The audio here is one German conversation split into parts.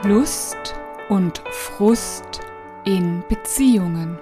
Lust und Frust in Beziehungen.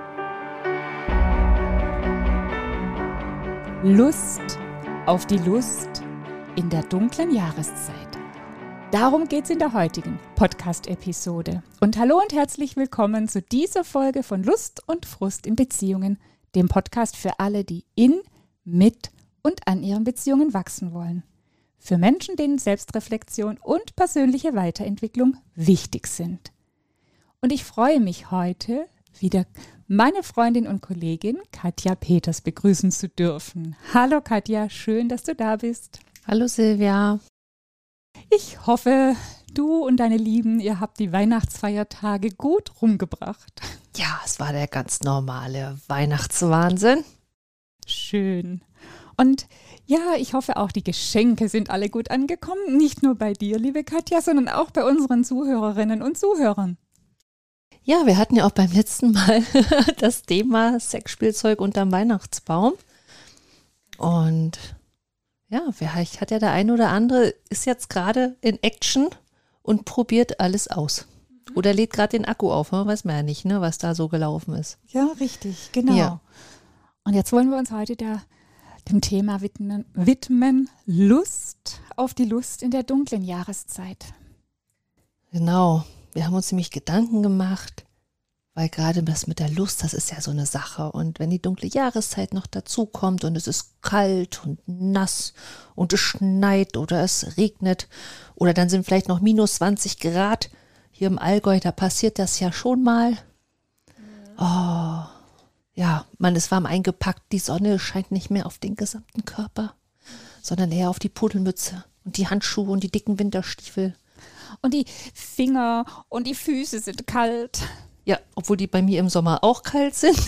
Lust auf die Lust in der dunklen Jahreszeit. Darum geht's in der heutigen Podcast-Episode. Und hallo und herzlich willkommen zu dieser Folge von Lust und Frust in Beziehungen, dem Podcast für alle, die in, mit und an ihren Beziehungen wachsen wollen. Für Menschen, denen Selbstreflexion und persönliche Weiterentwicklung wichtig sind. Und ich freue mich heute, wieder meine Freundin und Kollegin Katja Peters begrüßen zu dürfen. Hallo Katja, schön, dass du da bist. Hallo Silvia. Ich hoffe, du und deine Lieben, ihr habt die Weihnachtsfeiertage gut rumgebracht. Ja, es war der ganz normale Weihnachtswahnsinn. Schön. Und ja, ich hoffe auch, die Geschenke sind alle gut angekommen. Nicht nur bei dir, liebe Katja, sondern auch bei unseren Zuhörerinnen und Zuhörern. Ja, wir hatten ja auch beim letzten Mal das Thema Sexspielzeug unterm Weihnachtsbaum. Und ja, vielleicht hat ja der eine oder andere, ist jetzt gerade in Action und probiert alles aus. Oder lädt gerade den Akku auf, weiß man ja nicht, ne, was da so gelaufen ist. Ja, richtig, genau. Ja. Und jetzt wollen wir uns heute dem Thema widmen, Lust auf die Lust in der dunklen Jahreszeit. Genau, wir haben uns nämlich Gedanken gemacht, weil gerade das mit der Lust, das ist ja so eine Sache. Und wenn die dunkle Jahreszeit noch dazu kommt und es ist kalt und nass und es schneit oder es regnet oder dann sind vielleicht noch minus 20 Grad hier im Allgäu, da passiert das ja schon mal. Oh, ja, man ist warm eingepackt, die Sonne scheint nicht mehr auf den gesamten Körper, sondern eher auf die Pudelmütze und die Handschuhe und die dicken Winterstiefel. Und die Finger und die Füße sind kalt. Ja, obwohl die bei mir im Sommer auch kalt sind.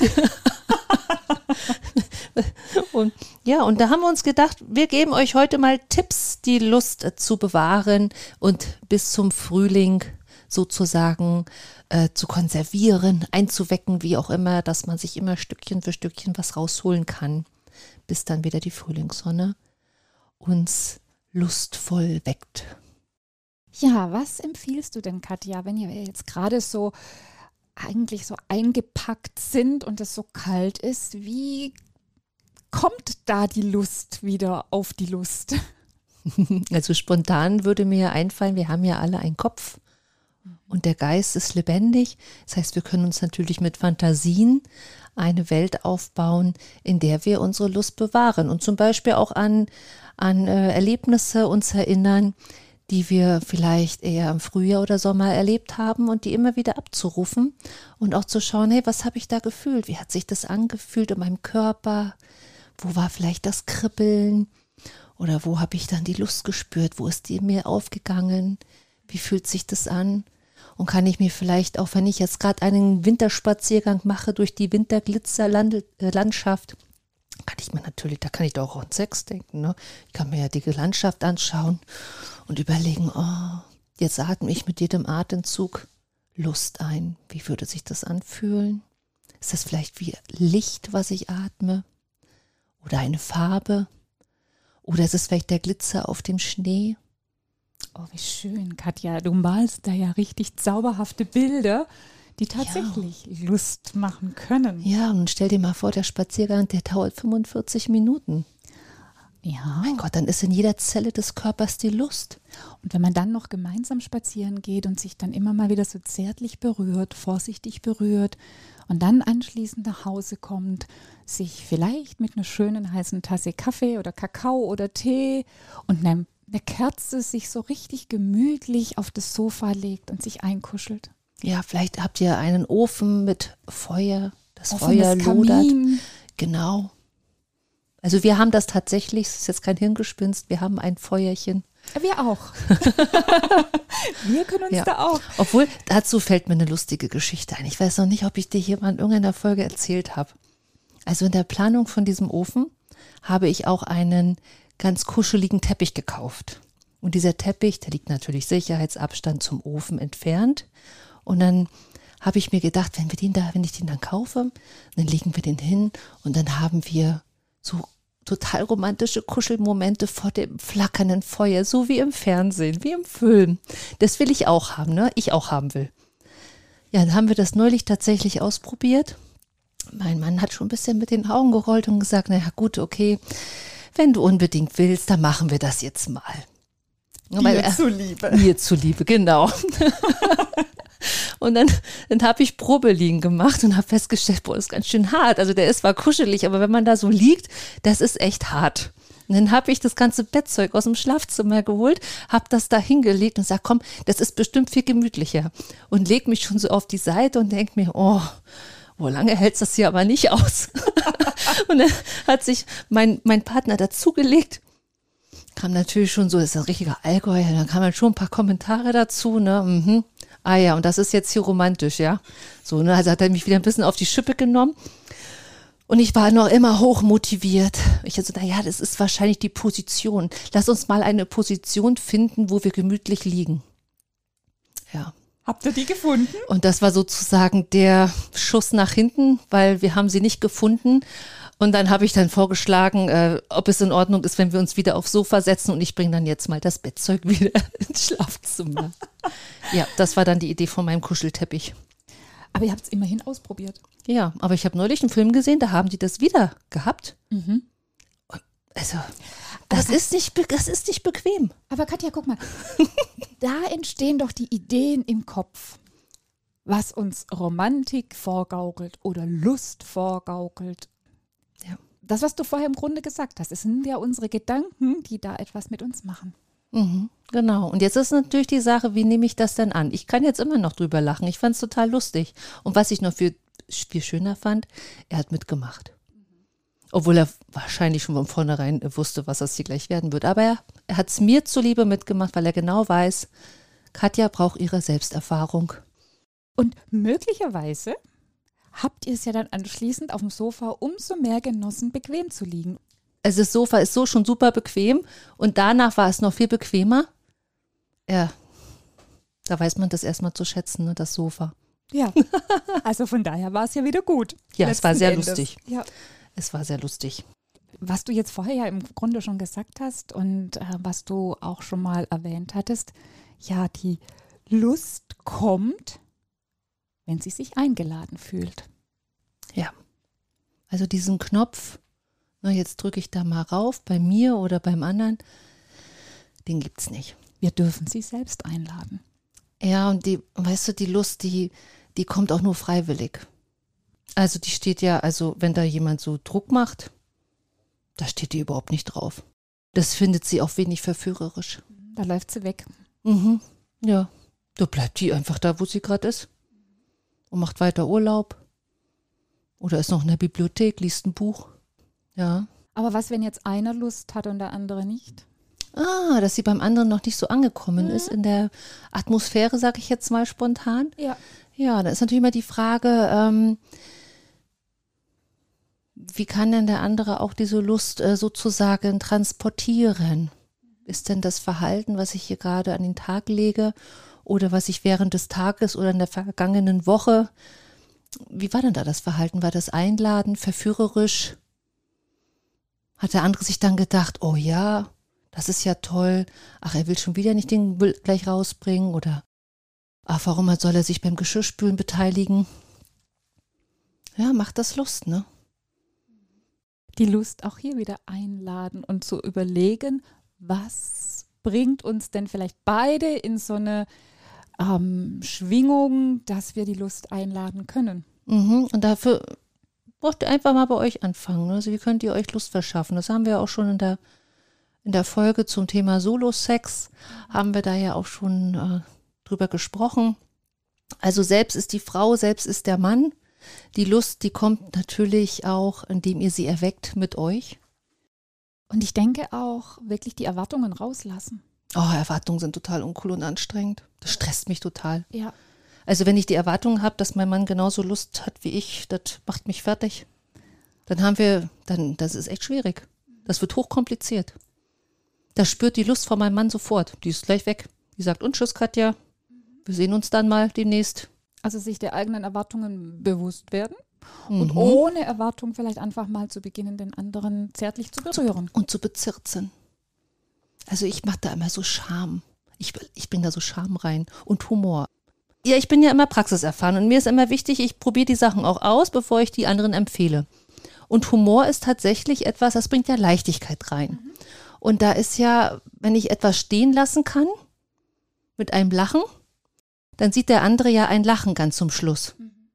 Und da haben wir uns gedacht, wir geben euch heute mal Tipps, die Lust zu bewahren und bis zum Frühling sozusagen zu konservieren, einzuwecken, wie auch immer, dass man sich immer Stückchen für Stückchen was rausholen kann, bis dann wieder die Frühlingssonne uns lustvoll weckt. Ja, was empfiehlst du denn, Katja, wenn ihr jetzt gerade so eigentlich so eingepackt sind und es so kalt ist? Wie kommt da die Lust wieder auf die Lust? Also spontan würde mir ja einfallen, wir haben ja alle einen Kopf. Und der Geist ist lebendig. Das heißt, wir können uns natürlich mit Fantasien eine Welt aufbauen, in der wir unsere Lust bewahren und zum Beispiel auch an Erlebnisse uns erinnern, die wir vielleicht eher im Frühjahr oder Sommer erlebt haben und die immer wieder abzurufen und auch zu schauen, hey, was habe ich da gefühlt? Wie hat sich das angefühlt in meinem Körper? Wo war vielleicht das Kribbeln? Oder wo habe ich dann die Lust gespürt? Wo ist die in mir aufgegangen? Wie fühlt sich das an? Und kann ich mir vielleicht, auch wenn ich jetzt gerade einen Winterspaziergang mache durch die Winterglitzerlandschaft, da kann ich doch auch an Sex denken. Ne? Ich kann mir ja die Landschaft anschauen und überlegen, jetzt atme ich mit jedem Atemzug Lust ein. Wie würde sich das anfühlen? Ist das vielleicht wie Licht, was ich atme? Oder eine Farbe? Oder ist es vielleicht der Glitzer auf dem Schnee? Oh, wie schön, Katja. Du malst da ja richtig zauberhafte Bilder, die tatsächlich Lust machen können. Ja, und stell dir mal vor, der Spaziergang, der dauert 45 Minuten. Ja. Mein Gott, dann ist in jeder Zelle des Körpers die Lust. Und wenn man dann noch gemeinsam spazieren geht und sich dann immer mal wieder so zärtlich berührt, vorsichtig berührt und dann anschließend nach Hause kommt, sich vielleicht mit einer schönen heißen Tasse Kaffee oder Kakao oder Tee und einer Kerze sich so richtig gemütlich auf das Sofa legt und sich einkuschelt. Ja, vielleicht habt ihr einen Ofen mit Feuer, das offenes Feuer lodert. Kamin. Genau. Also wir haben das tatsächlich, es ist jetzt kein Hirngespinst, wir haben ein Feuerchen. Wir auch. Wir können uns da auch. Obwohl, dazu fällt mir eine lustige Geschichte ein. Ich weiß noch nicht, ob ich dir hier mal in irgendeiner Folge erzählt habe. Also in der Planung von diesem Ofen habe ich auch einen ganz kuscheligen Teppich gekauft. Und dieser Teppich, der liegt natürlich Sicherheitsabstand zum Ofen entfernt. Und dann habe ich mir gedacht, wenn ich den dann kaufe, dann legen wir den hin und dann haben wir so total romantische Kuschelmomente vor dem flackernden Feuer, so wie im Fernsehen, wie im Film. Das will ich auch haben, ne? Ich auch haben will. Ja, dann haben wir das neulich tatsächlich ausprobiert. Mein Mann hat schon ein bisschen mit den Augen gerollt und gesagt, naja gut, okay, wenn du unbedingt willst, dann machen wir das jetzt mal. Mir zuliebe. Mir zuliebe, genau. Und dann habe ich Probeliegen gemacht und habe festgestellt, boah, das ist ganz schön hart. Also der ist zwar kuschelig, aber wenn man da so liegt, das ist echt hart. Und dann habe ich das ganze Bettzeug aus dem Schlafzimmer geholt, habe das da hingelegt und sage, komm, das ist bestimmt viel gemütlicher. Und leg mich schon so auf die Seite und denke mir, oh, lange hält das hier aber nicht aus. Und dann hat sich mein Partner dazugelegt. Kam natürlich schon so, das ist ein richtiger Allgäuer, dann kamen schon ein paar Kommentare dazu, ne, Ah ja, und das ist jetzt hier romantisch, ja. So, ne, also hat er mich wieder ein bisschen auf die Schippe genommen. Und ich war noch immer hoch motiviert. Ich so, naja, das ist wahrscheinlich die Position. Lass uns mal eine Position finden, wo wir gemütlich liegen. Ja. Habt ihr die gefunden? Und das war sozusagen der Schuss nach hinten, weil wir haben sie nicht gefunden. Und dann habe ich dann vorgeschlagen, ob es in Ordnung ist, wenn wir uns wieder aufs Sofa setzen und ich bringe dann jetzt mal das Bettzeug wieder ins Schlafzimmer. Ja, das war dann die Idee von meinem Kuschelteppich. Aber ihr habt es immerhin ausprobiert. Ja, aber ich habe neulich einen Film gesehen, da haben die das wieder gehabt. Mhm. Also, das ist nicht bequem. Aber Katja, guck mal, da entstehen doch die Ideen im Kopf, was uns Romantik vorgaukelt oder Lust vorgaukelt. Ja. Das, was du vorher im Grunde gesagt hast, es sind ja unsere Gedanken, die da etwas mit uns machen. Mhm, genau. Und jetzt ist natürlich die Sache, wie nehme ich das denn an? Ich kann jetzt immer noch drüber lachen. Ich fand es total lustig. Und was ich noch viel schöner fand, er hat mitgemacht. Obwohl er wahrscheinlich schon von vornherein wusste, was das hier gleich werden wird. Aber er hat es mir zuliebe mitgemacht, weil er genau weiß, Katja braucht ihre Selbsterfahrung. Und möglicherweise habt ihr es ja dann anschließend auf dem Sofa umso mehr genossen, bequem zu liegen. Also das Sofa ist so schon super bequem und danach war es noch viel bequemer. Ja, da weiß man das erstmal zu schätzen, ne, das Sofa. Ja, also von daher war es ja wieder gut. Ja, es war sehr Endes. lustig. Ja. Es war sehr lustig. Was du jetzt vorher ja im Grunde schon gesagt hast und was du auch schon mal erwähnt hattest, ja, die Lust kommt, wenn sie sich eingeladen fühlt. Ja, also diesen Knopf, na, jetzt drücke ich da mal rauf, bei mir oder beim anderen, den gibt es nicht. Wir dürfen sie selbst einladen. Ja, und die, weißt du, die Lust, die kommt auch nur freiwillig. Also die steht ja, also wenn da jemand so Druck macht, da steht die überhaupt nicht drauf. Das findet sie auch wenig verführerisch. Da läuft sie weg. Mhm. Ja, da bleibt die einfach da, wo sie gerade ist und macht weiter Urlaub. Oder ist noch in der Bibliothek, liest ein Buch. Ja. Aber was, wenn jetzt einer Lust hat und der andere nicht? Ah, dass sie beim anderen noch nicht so angekommen ist in der Atmosphäre, sage ich jetzt mal spontan. Ja. Ja, da ist natürlich immer die Frage, wie kann denn der andere auch diese Lust sozusagen transportieren? Ist denn das Verhalten, was ich hier gerade an den Tag lege oder was ich während des Tages oder in der vergangenen Woche, wie war denn da das Verhalten? War das einladend, verführerisch? Hat der andere sich dann gedacht, oh ja, das ist ja toll, ach, er will schon wieder nicht den Müll gleich rausbringen oder ach, warum soll er sich beim Geschirrspülen beteiligen? Ja, macht das Lust, ne? Die Lust auch hier wieder einladen und zu überlegen, was bringt uns denn vielleicht beide in so eine Schwingung, dass wir die Lust einladen können. Und dafür braucht ihr einfach mal bei euch anfangen. Also wie könnt ihr euch Lust verschaffen? Das haben wir ja auch schon in der Folge zum Thema Solo-Sex, haben wir da ja auch schon drüber gesprochen. Also selbst ist die Frau, selbst ist der Mann. Die Lust, die kommt natürlich auch, indem ihr sie erweckt mit euch. Und ich denke auch, wirklich die Erwartungen rauslassen. Oh, Erwartungen sind total uncool und anstrengend. Das stresst mich total. Ja. Also wenn ich die Erwartung habe, dass mein Mann genauso Lust hat wie ich, das macht mich fertig. Das ist echt schwierig. Das wird hochkompliziert. Das spürt die Lust von meinem Mann sofort. Die ist gleich weg. Die sagt, und tschüss Katja, wir sehen uns dann mal demnächst. Also sich der eigenen Erwartungen bewusst werden. Und ohne Erwartung vielleicht einfach mal zu beginnen, den anderen zärtlich zu berühren. Und zu bezirzen. Also ich mache da immer so Charme. Ich bringe da so Charme rein und Humor. Ja, ich bin ja immer praxiserfahren und mir ist immer wichtig, ich probiere die Sachen auch aus, bevor ich die anderen empfehle. Und Humor ist tatsächlich etwas, das bringt ja Leichtigkeit rein. Und da ist ja, wenn ich etwas stehen lassen kann, mit einem Lachen, dann sieht der andere ja ein Lachen ganz zum Schluss.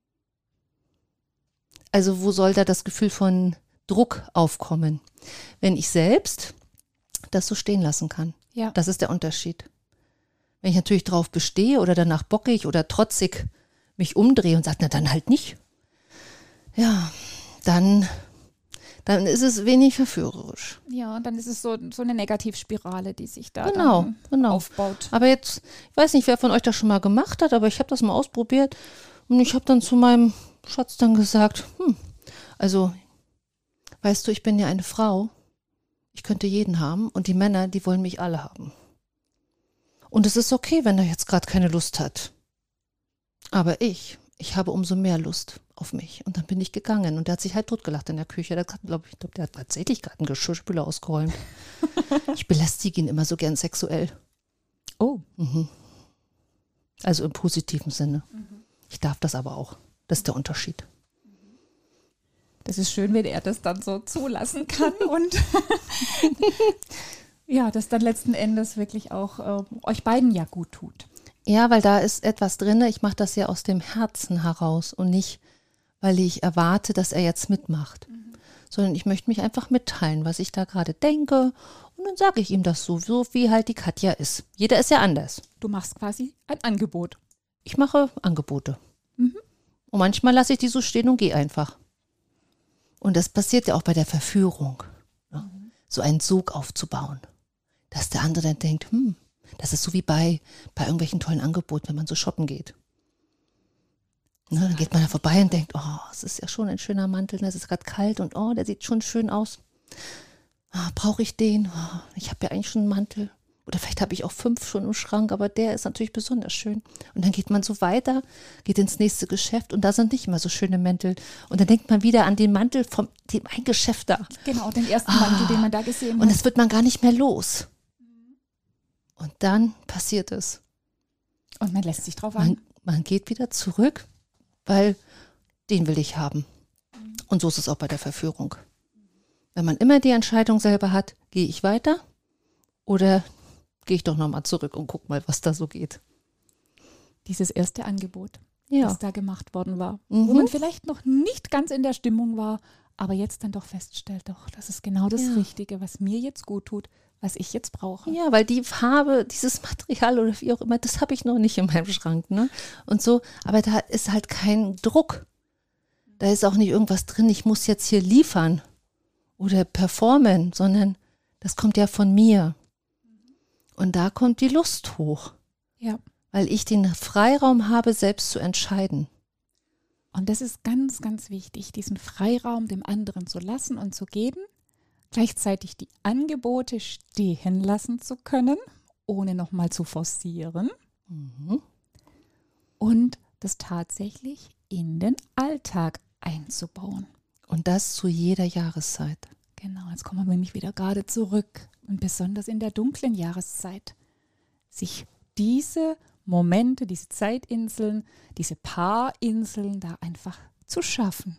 Also wo soll da das Gefühl von Druck aufkommen? Wenn ich selbst das so stehen lassen kann. Ja. Das ist der Unterschied. Wenn ich natürlich drauf bestehe oder danach bockig oder trotzig mich umdrehe und sage, na dann halt nicht. Ja, dann ist es wenig verführerisch. Ja, dann ist es so eine Negativspirale, die sich da Genau. aufbaut. Aber jetzt, ich weiß nicht, wer von euch das schon mal gemacht hat, aber ich habe das mal ausprobiert und ich habe dann zu meinem Schatz dann gesagt, also, weißt du, ich bin ja eine Frau, ich könnte jeden haben und die Männer, die wollen mich alle haben. Und es ist okay, wenn er jetzt gerade keine Lust hat. Aber ich habe umso mehr Lust auf mich. Und dann bin ich gegangen und der hat sich halt totgelacht in der Küche. Der hat tatsächlich gerade einen Geschirrspüler ausgeräumt. Ich belästige ihn immer so gern sexuell. Oh. Also im positiven Sinne. Ich darf das aber auch. Das ist der Unterschied. Das ist schön, wenn er das dann so zulassen kann und ja, das dann letzten Endes wirklich auch euch beiden ja gut tut. Ja, weil da ist etwas drin. Ich mache das ja aus dem Herzen heraus und nicht, weil ich erwarte, dass er jetzt mitmacht. Sondern ich möchte mich einfach mitteilen, was ich da gerade denke. Und dann sage ich ihm das so wie halt die Katja ist. Jeder ist ja anders. Du machst quasi ein Angebot. Ich mache Angebote. Und manchmal lasse ich die so stehen und gehe einfach. Und das passiert ja auch bei der Verführung. Ne? So einen Sog aufzubauen. Dass der andere dann denkt, das ist so wie bei irgendwelchen tollen Angeboten, wenn man so shoppen geht. Ne, dann geht man da vorbei und denkt, oh, es ist ja schon ein schöner Mantel, es ist gerade kalt und oh, der sieht schon schön aus. Brauche ich den? Oh, ich habe ja eigentlich schon einen Mantel. Oder vielleicht habe ich auch 5 schon im Schrank, aber der ist natürlich besonders schön. Und dann geht man so weiter, geht ins nächste Geschäft und da sind nicht immer so schöne Mäntel. Und dann denkt man wieder an den Mantel von dem ein Geschäft da. Genau, den ersten Mantel, den man da gesehen hat. Und das wird man gar nicht mehr los. Und dann passiert es. Und man lässt sich drauf ein. Man geht wieder zurück, weil den will ich haben. Und so ist es auch bei der Verführung. Wenn man immer die Entscheidung selber hat, gehe ich weiter oder gehe ich doch nochmal zurück und guck mal, was da so geht. Dieses erste Angebot, Ja. das da gemacht worden war, wo man vielleicht noch nicht ganz in der Stimmung war, aber jetzt dann doch feststellt, doch, das ist genau das Richtige, was mir jetzt gut tut, was ich jetzt brauche. Ja, weil die Farbe, dieses Material oder wie auch immer, das habe ich noch nicht in meinem Schrank, ne? Und so, aber da ist halt kein Druck. Da ist auch nicht irgendwas drin, ich muss jetzt hier liefern oder performen, sondern das kommt ja von mir. Und da kommt die Lust hoch. Ja. Weil ich den Freiraum habe, selbst zu entscheiden. Und das ist ganz, ganz wichtig, diesen Freiraum dem anderen zu lassen und zu geben, gleichzeitig die Angebote stehen lassen zu können, ohne nochmal zu forcieren und das tatsächlich in den Alltag einzubauen. Und das zu jeder Jahreszeit. Genau, jetzt kommen wir nämlich wieder gerade zurück und besonders in der dunklen Jahreszeit, sich diese Momente, diese Zeitinseln, diese Paarinseln da einfach zu schaffen.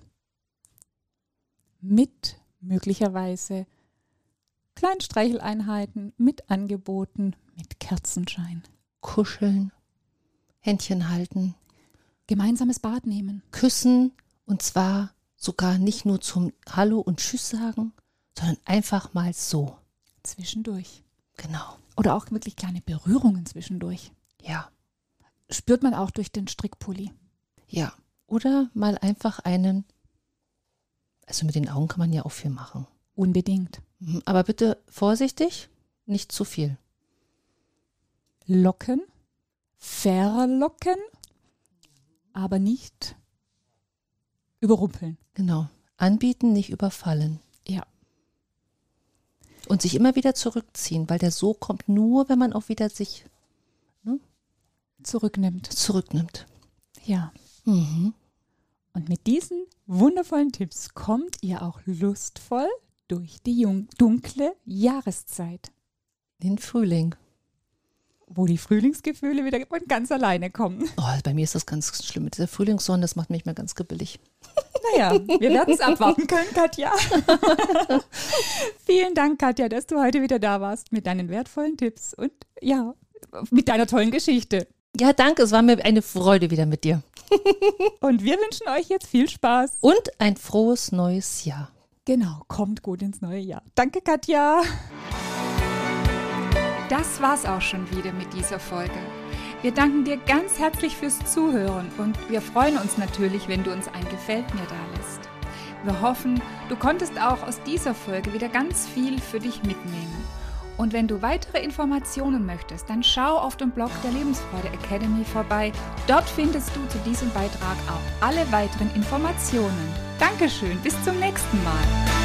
Mit möglicherweise kleinen Streicheleinheiten, mit Angeboten, mit Kerzenschein. Kuscheln, Händchen halten, Gemeinsames Bad nehmen. küssen und zwar sogar nicht nur zum Hallo und Tschüss sagen, sondern einfach mal so. Zwischendurch. Genau. Oder auch wirklich kleine Berührungen zwischendurch. Ja. Spürt man auch durch den Strickpulli. Ja. Oder mal einfach also mit den Augen kann man ja auch viel machen. Unbedingt. Aber bitte vorsichtig, nicht zu viel. Locken, verlocken, aber nicht überrumpeln. Genau. Anbieten, nicht überfallen. Ja. Und sich immer wieder zurückziehen, weil der Sog kommt nur, wenn man auch wieder sich Zurücknimmt. zurücknimmt. Ja. Mhm. Und mit diesen wundervollen Tipps kommt ihr auch lustvoll durch die dunkle Jahreszeit. Den Frühling. Wo die Frühlingsgefühle wieder von ganz alleine kommen. Oh, bei mir ist das ganz schlimm. Mit dieser Frühlingssonne, das macht mich mal ganz gebillig. Naja, wir werden es abwarten können, Katja. Vielen Dank, Katja, dass du heute wieder da warst mit deinen wertvollen Tipps und ja, mit deiner tollen Geschichte. Ja, danke, es war mir eine Freude wieder mit dir. Und wir wünschen euch jetzt viel Spaß. Und ein frohes neues Jahr. Genau, kommt gut ins neue Jahr. Danke, Katja. Das war's auch schon wieder mit dieser Folge. Wir danken dir ganz herzlich fürs Zuhören und wir freuen uns natürlich, wenn du uns ein Gefällt mir dalässt. Wir hoffen, du konntest auch aus dieser Folge wieder ganz viel für dich mitnehmen. Und wenn du weitere Informationen möchtest, dann schau auf dem Blog der Lebensfreude Academy vorbei. Dort findest du zu diesem Beitrag auch alle weiteren Informationen. Dankeschön, bis zum nächsten Mal.